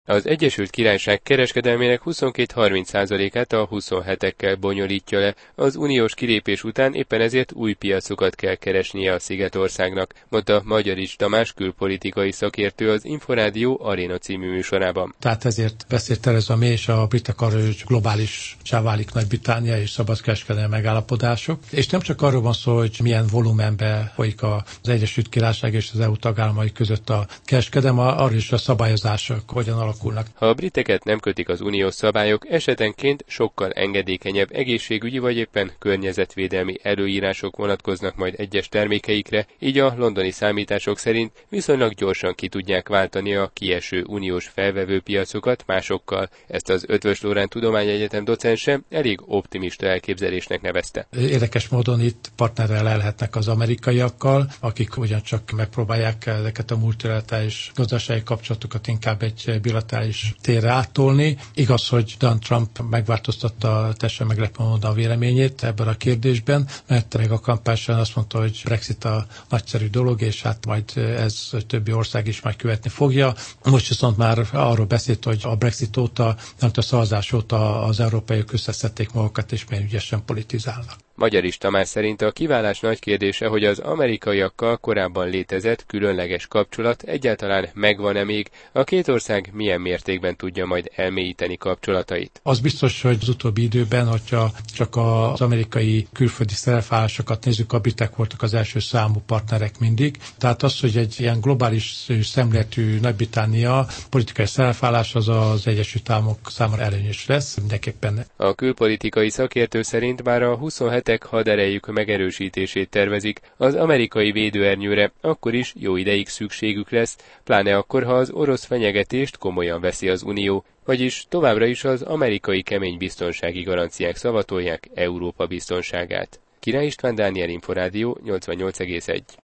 Az Egyesült Királyság kereskedelmének 22-30%-át a 27-ekkel bonyolítja le, az uniós kilépés után éppen ezért új piacokat kell keresnie a szigetországnak, mondta Magyarics Tamás külpolitikai szakértő az Inforádió Aréna című műsorában. Tehát ezért beszélt Theresa May és a britek arról, hogy globálissá válik Nagy-Britannia és szabadkereskedelmi megállapodások. És nem csak arról van szó, hogy milyen volumenbe folyik az Egyesült Királyság és az EU tagállamai között a kereskedelem, arról is a szabályozások hogyan alakulnak. Ha a briteket nem kötik az uniós szabályok, esetenként sokkal engedékenyebb egészségügyi vagy éppen környezetvédelmi előírások vonatkoznak majd egyes termékeikre, így a londoni számítások szerint viszonylag gyorsan ki tudják váltani a kieső uniós felvevőpiacokat másokkal. Ezt az Eötvös Loránd Tudományegyetem docense elég optimista elképzelésnek nevezte. Érdekes módon itt partnerrel lehetnek az amerikaiakkal, akik ugyancsak megpróbálják ezeket a multilaterális gazdasági kapcsolatokat inkább egy bilaterális térre áttolni. Igaz, hogy Donald Trump megváltoztatta teljesen meglepő módon a véleményét ebben a kérdésben, mert még a kampányban azt mondta, hogy Brexit a nagyszerű dolog, és hát majd ez többi ország is majd követni fogja. Most viszont már arról beszélt, hogy a Brexit óta, nem a szavazás óta az európaiak összeszedték magukat, és milyen ügyesen politizálnak. Magyarics Tamás szerint a kiválás nagy kérdése, hogy az amerikaiakkal korábban létezett különleges kapcsolat egyáltalán megvan-e még, a két ország milyen mértékben tudja majd elmélyíteni kapcsolatait. Az biztos, hogy az utóbbi időben, hogyha csak az amerikai külföldi szerepvállalásokat nézzük, a britek voltak az első számú partnerek mindig. Tehát az, hogy egy ilyen globális szemléletű Nagy-Britannia politikai szerepvállás az Egyesült Államok számára előnyös lesz mindenképpen. A külpolitikai szakértő szerint bár a 27 haderejük megerősítését tervezik, az amerikai védőernyőre akkor is jó ideig szükségük lesz, pláne akkor, ha az orosz fenyegetést komolyan veszi az Unió, vagyis továbbra is az amerikai kemény biztonsági garanciák szavatolják Európa biztonságát. Király István, Dániel, Inforádió 88,1.